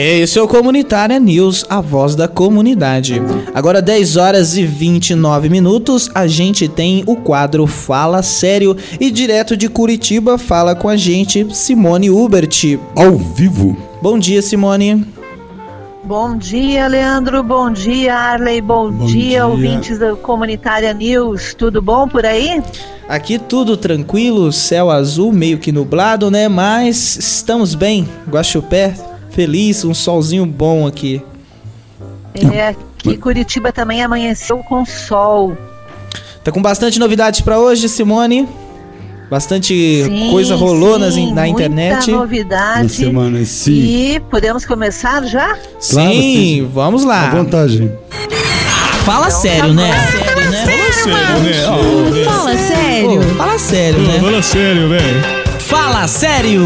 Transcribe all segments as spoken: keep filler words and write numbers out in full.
Esse é o Comunitária News, a voz da comunidade. Agora dez horas e vinte e nove minutos, a gente tem o quadro Fala Sério e direto de Curitiba fala com a gente Simone Hubert. Ao vivo. Bom dia, Simone. Bom dia, Leandro. Bom dia, Arley. Bom, bom dia, dia, ouvintes da Comunitária News. Tudo bom por aí? Aqui tudo tranquilo, céu azul, meio que nublado, né? Mas estamos bem, Guaxupé, feliz, um solzinho bom aqui. É, aqui Curitiba também amanheceu com sol. Tá com bastante novidades pra hoje, Simone? Bastante sim, coisa rolou sim, nas, na muita internet. Muita novidade. Na semana, sim. E podemos começar já? Sim, claro, vamos lá. À vontade. Fala então, sério, tá né? Sério, né? Fala sério, né? Oh, fala sério. Oh, fala sério, né? Fala sério, velho. Fala sério.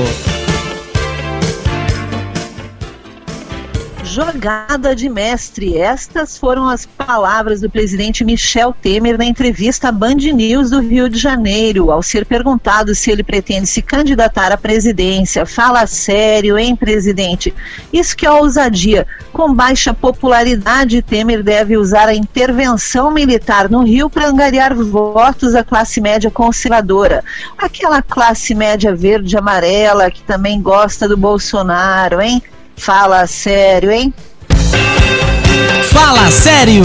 Jogada de mestre. Estas foram as palavras do presidente Michel Temer na entrevista à Band News do Rio de Janeiro, ao ser perguntado se ele pretende se candidatar à presidência. Fala sério, hein, presidente? Isso que é ousadia. Com baixa popularidade, Temer deve usar a intervenção militar no Rio para angariar votos da classe média conservadora. Aquela classe média verde e amarela que também gosta do Bolsonaro, hein? Fala sério, hein? Fala sério!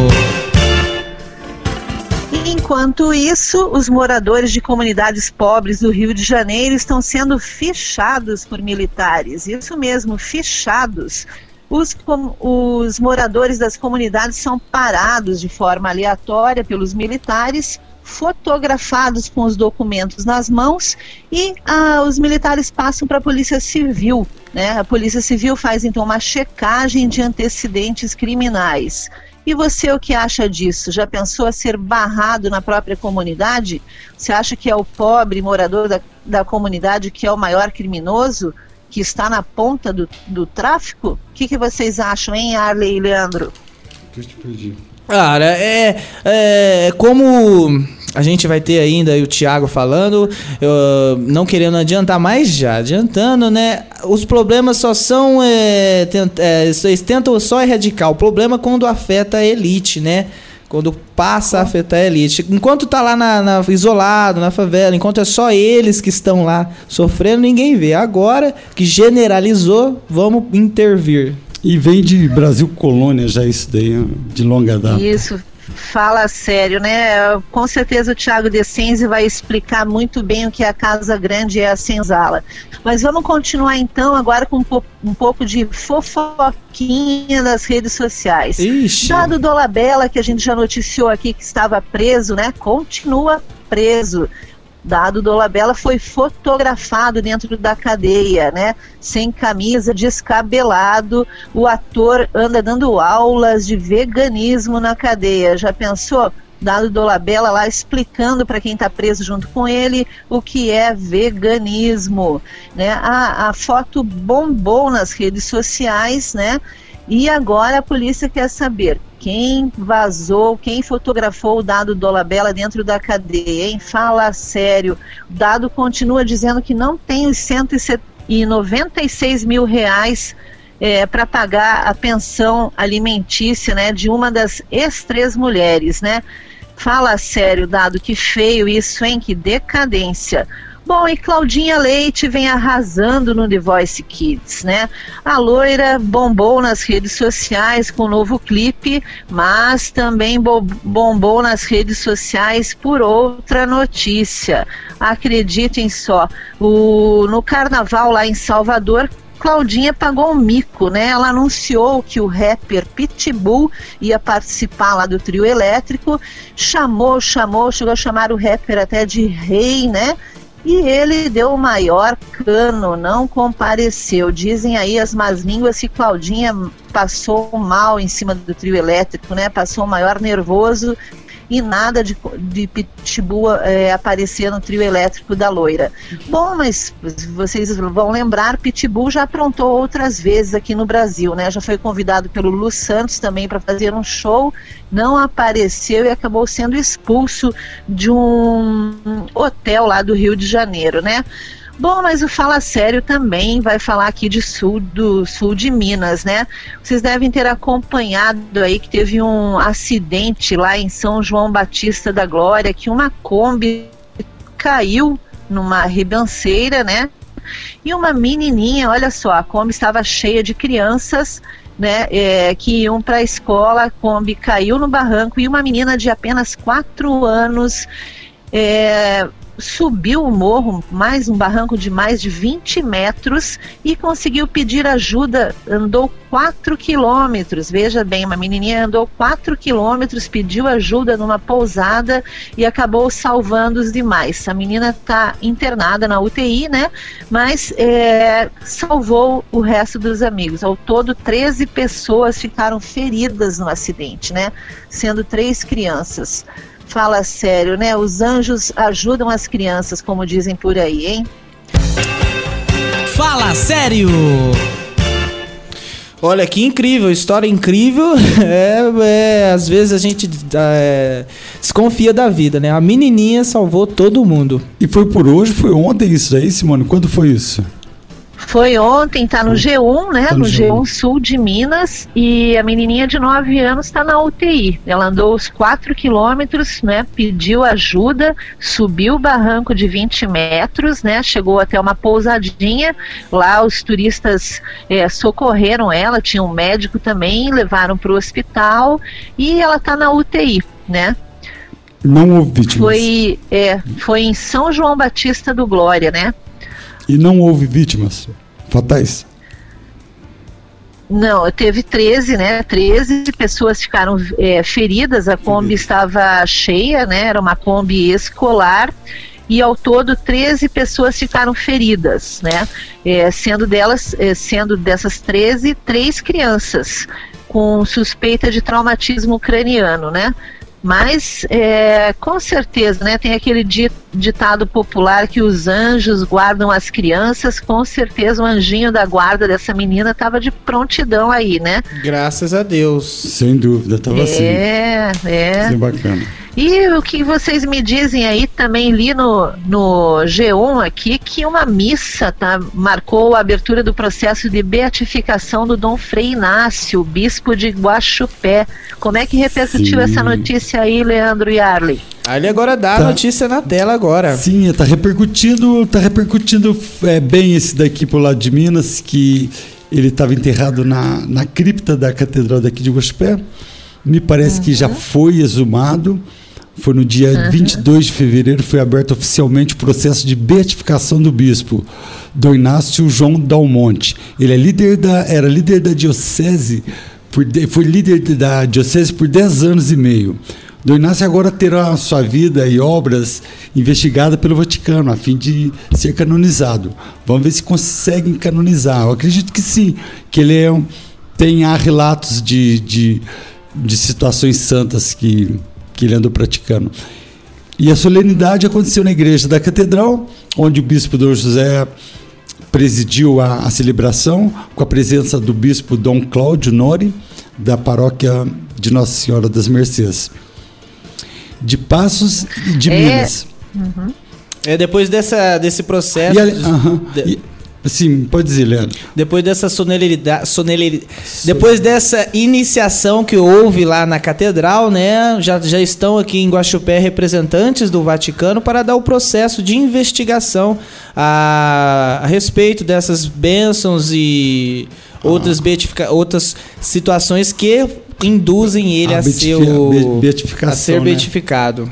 Enquanto isso, os moradores de comunidades pobres do Rio de Janeiro estão sendo fichados por militares. Isso mesmo, fichados. Os, com, os moradores das comunidades são parados de forma aleatória pelos militares, fotografados com os documentos nas mãos e ah, os militares passam para a Polícia Civil, né? A Polícia Civil faz então uma checagem de antecedentes criminais. E você, o que acha disso? Já pensou a ser barrado na própria comunidade? Você acha que é o pobre morador da, da comunidade que é o maior criminoso, que está na ponta do, do tráfico? O que, que vocês acham, hein, Arley e Leandro? Eu te perdi. Cara, é, é como a gente vai ter ainda aí o Thiago falando, eu, não querendo adiantar, mas já adiantando, né? Os problemas só são, é, tent, é, eles tentam só erradicar o problema quando afeta a elite, né? Quando passa a afetar a elite. Enquanto tá lá na, na, isolado, na favela, enquanto é só eles que estão lá sofrendo, ninguém vê. Agora que generalizou, vamos intervir. E vem de Brasil Colônia já isso daí, de longa data. Isso, fala sério, né? Com certeza o Thiago Descenzi vai explicar muito bem o que é a Casa Grande e a Senzala. Mas vamos continuar então agora com um, po- um pouco de fofoquinha das redes sociais. Ixi. Dado Dolabella, que a gente já noticiou aqui que estava preso, né? Continua preso. Dado Dolabella foi fotografado dentro da cadeia, né? Sem camisa, descabelado. O ator anda dando aulas de veganismo na cadeia. Já pensou? Dado Dolabella lá explicando para quem está preso junto com ele o que é veganismo, né? A, a foto bombou nas redes sociais, né? E agora a polícia quer saber quem vazou, quem fotografou o Dado Dolabella dentro da cadeia, hein? Fala sério. O Dado continua dizendo que não tem os cento e noventa e seis mil reais é, para pagar a pensão alimentícia, né, de uma das ex-três mulheres, né? Fala sério, Dado, que feio isso, hein? Que decadência. Bom, e Claudinha Leite vem arrasando no The Voice Kids, né? A loira bombou nas redes sociais com um novo clipe, mas também bo- bombou nas redes sociais por outra notícia. Acreditem só, o, no carnaval lá em Salvador, Claudinha pagou um mico, né? Ela anunciou que o rapper Pitbull ia participar lá do trio elétrico, chamou, chamou, chegou a chamar o rapper até de rei, né? E ele deu o maior cano, não compareceu. Dizem aí as más línguas que Claudinha passou mal em cima do trio elétrico, né? Passou o maior nervoso e nada de, de Pitbull é, aparecer no trio elétrico da loira. Bom, mas vocês vão lembrar, Pitbull já aprontou outras vezes aqui no Brasil, né? Já foi convidado pelo Lu Santos também para fazer um show, não apareceu e acabou sendo expulso de um hotel lá do Rio de Janeiro, né? Bom, mas o Fala Sério também vai falar aqui de sul, do sul de Minas, né? Vocês devem ter acompanhado aí que teve um acidente lá em São João Batista da Glória, que uma Kombi caiu numa ribanceira, né? E uma menininha, olha só, a Kombi estava cheia de crianças, né, é, que iam para a escola, a Kombi caiu no barranco e uma menina de apenas quatro anos é, subiu o morro, mais um barranco de mais de vinte metros e conseguiu pedir ajuda, andou quatro quilômetros, veja bem, uma menininha andou quatro quilômetros, pediu ajuda numa pousada e acabou salvando os demais. A menina está internada na U T I, né, mas é, salvou o resto dos amigos. Ao todo, treze pessoas ficaram feridas no acidente, né, sendo três crianças. Fala sério, né? Os anjos ajudam as crianças, como dizem por aí, hein? Fala sério! Olha que incrível, história incrível. É, é, às vezes a gente é, desconfia da vida, né? A menininha salvou todo mundo. E foi por hoje, foi ontem isso aí, Simone? Quando foi isso? Foi ontem, tá no G um, né? Tá no no G um. G um Sul de Minas, e a menininha de nove anos está na U T I. Ela andou os quatro quilômetros, né? Pediu ajuda, subiu o barranco de vinte metros, né? Chegou até uma pousadinha. Lá os turistas é, socorreram ela, tinha um médico também, levaram para o hospital e ela está na U T I, né? Não houve vítimas. Foi, é, foi em São João Batista do Glória, né? E não houve vítimas fatais? Não, teve treze, né? treze pessoas ficaram é, feridas, a Kombi estava cheia, né? Era uma Kombi escolar. E ao todo treze pessoas ficaram feridas, né? É, sendo delas, é, sendo dessas treze, três crianças com suspeita de traumatismo craniano, né? Mas, é, com certeza, né, tem aquele ditado popular que os anjos guardam as crianças. Com certeza o anjinho da guarda dessa menina estava de prontidão aí, né? Graças a Deus. Sem dúvida, estava assim. É, é. Bem bacana. E o que vocês me dizem aí, também li no, no G um aqui, que uma missa tá, marcou a abertura do processo de beatificação do Dom Frei Inácio, bispo de Guaxupé. Como é que repercutiu essa notícia aí, Leandro Yarley? Ali agora dá a Tá. notícia na tela agora. Sim, está repercutindo, tá repercutindo é, bem esse daqui pro lado de Minas, que ele estava enterrado na, na cripta da catedral daqui de Guaxupé. Me parece uhum. que já foi exumado. Foi no dia uhum. vinte e dois de fevereiro, foi aberto oficialmente o processo de beatificação do bispo, Dom Inácio João Dalmonte. Ele é líder da, era líder da diocese, por, foi líder da diocese por dez anos e meio. Dom Inácio agora terá sua vida e obras investigadas pelo Vaticano, a fim de ser canonizado. Vamos ver se conseguem canonizar. Eu acredito que sim, que ele é, tem há relatos de, de, de situações santas que... que ele andou praticando. E a solenidade aconteceu na igreja da catedral, onde o bispo Dom José presidiu a, a celebração, com a presença do bispo Dom Cláudio Nori, da paróquia de Nossa Senhora das Mercês, de Passos e de é, Minas. Uhum. É, depois dessa, desse processo... E, ali, uh-huh, de, e, sim, pode dizer, Leandro. Depois dessa sonoridade, sonoridade, depois dessa iniciação que houve lá na catedral, né, já, já estão aqui em Guaxupé representantes do Vaticano para dar o processo de investigação a, a respeito dessas bênçãos e outras, ah. beatifica, outras situações que induzem ele a, a, ser, o, a ser né? beatificado.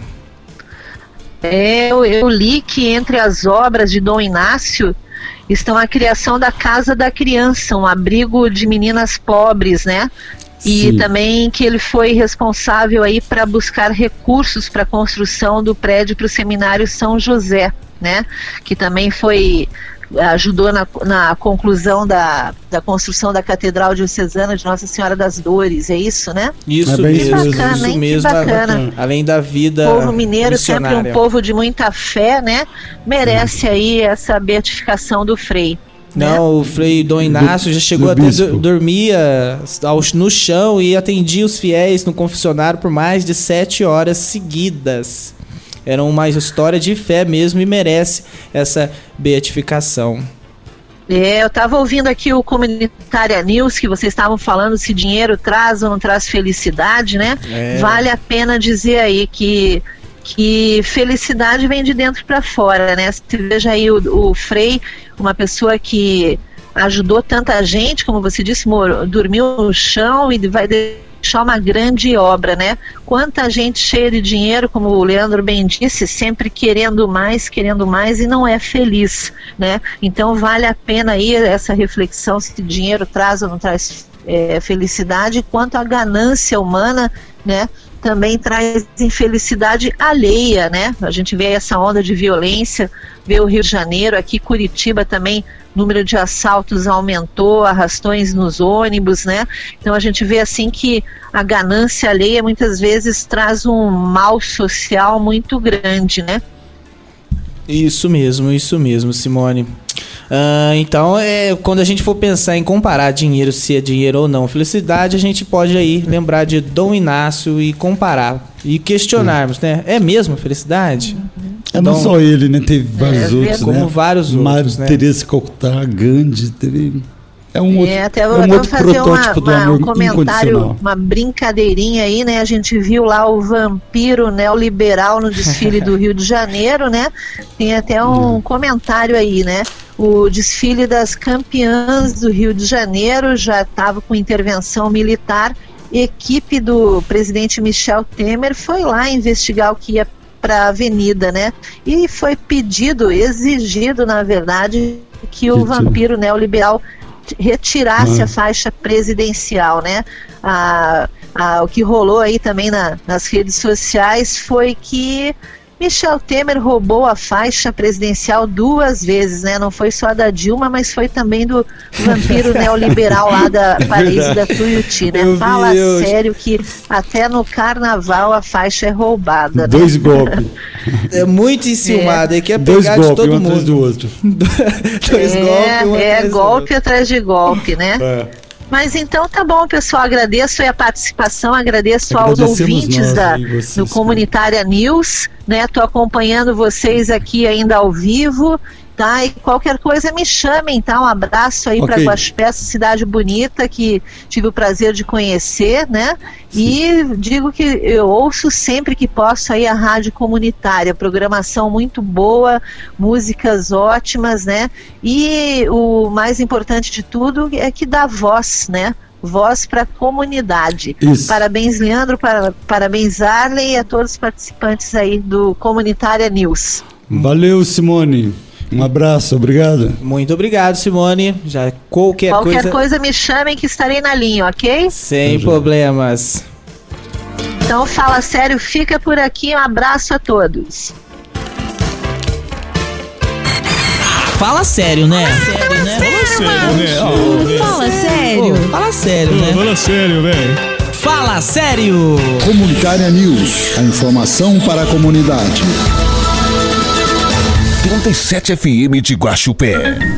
É, eu, eu li que entre as obras de Dom Inácio estão a criação da Casa da Criança, um abrigo de meninas pobres, né? E Sim. também que ele foi responsável aí para buscar recursos para a construção do prédio para o Seminário São José, né? Que também foi ajudou na, na conclusão da, da construção da Catedral Diocesana de Nossa Senhora das Dores, é isso, né? Isso é mesmo, bacana, isso hein? mesmo. Que bacana. Além da vida O povo mineiro, missionária. sempre um povo de muita fé, né? Merece aí essa beatificação do Frei. Não, né? o Frei Dom Inácio do, já chegou até bispo. dormia ao, no chão e atendia os fiéis no confessionário por mais de sete horas seguidas. Era uma história de fé mesmo e merece essa beatificação. É, eu estava ouvindo aqui o Comunitária News, que vocês estavam falando se dinheiro traz ou não traz felicidade, né? É. Vale a pena dizer aí que, que felicidade vem de dentro para fora, né? Você veja aí o, o Frei, uma pessoa que ajudou tanta gente, como você disse, moro, dormiu no chão e vai deixar uma grande obra, né? Quanta gente cheia de dinheiro, como o Leandro bem disse, sempre querendo mais, querendo mais e não é feliz, né? Então vale a pena aí essa reflexão se dinheiro traz ou não traz é, felicidade, quanto a ganância humana, né? Também traz infelicidade alheia, né? A gente vê essa onda de violência, vê o Rio de Janeiro, aqui Curitiba também, número de assaltos aumentou, arrastões nos ônibus, né? Então a gente vê assim que a ganância alheia muitas vezes traz um mal social muito grande, né? Isso mesmo, isso mesmo, Simone. Uh, então, é, quando a gente for pensar em comparar dinheiro, se é dinheiro ou não, felicidade, a gente pode aí lembrar de Dom Inácio e comparar e questionarmos, uhum. né? É mesmo felicidade? Uhum. É não Dom... só ele, né? Teve vários é, outros, como né? vários outros, né? Teresa Calcutá, Gandhi, teve... É um outro, é, até é um outro fazer protótipo uma, do amor um comentário, incondicional. Uma brincadeirinha aí, né? A gente viu lá o vampiro neoliberal no desfile do Rio de Janeiro, né? Tem até um hum. comentário aí, né? O desfile das campeãs do Rio de Janeiro já estava com intervenção militar. Equipe do presidente Michel Temer foi lá investigar o que ia para a avenida, né? E foi pedido, exigido, na verdade, que o vampiro neoliberal retirasse ah. a faixa presidencial, né? A, a, o que rolou aí também na, nas redes sociais foi que Michel Temer roubou a faixa presidencial duas vezes, né? Não foi só a da Dilma, mas foi também do vampiro neoliberal lá da Paris da Tuiuti, né? Eu Fala vi, eu... sério que até no carnaval a faixa é roubada, Dois né? golpes. É muito enciumado, é. Aí quer Dois pegar golpes, de todo um mundo. atrás do outro. Dois é, golpes, um É, atrás golpe atrás de golpe, né? É. Mas então tá bom, pessoal, agradeço a participação, agradeço aos ouvintes da, vocês, do Comunitária News, né? Tô acompanhando vocês aqui ainda ao vivo, tá? E qualquer coisa me chamem, tá? Um abraço aí okay. para Guaxupé, essa cidade bonita que tive o prazer de conhecer, né? Sim. E digo que eu ouço sempre que posso aí a rádio comunitária, programação muito boa, músicas ótimas, né? E o mais importante de tudo é que dá voz, né? Voz para a comunidade. Isso. Parabéns, Leandro, para, parabéns, Arlen, e a todos os participantes aí do Comunitária News. Valeu, Simone. Um abraço, obrigado. Muito obrigado, Simone. Já qualquer, qualquer coisa... coisa me chamem que estarei na linha, ok? Sem Entendi. problemas. Então, Fala Sério, fica por aqui. Um abraço a todos. Fala sério, né? Fala sério, né? Fala sério, né? Oh, fala sério. Oh, fala sério, né? Fala sério, velho. Fala sério. Comunitária News. A informação para a comunidade. trinta e sete F M de Guaxupé.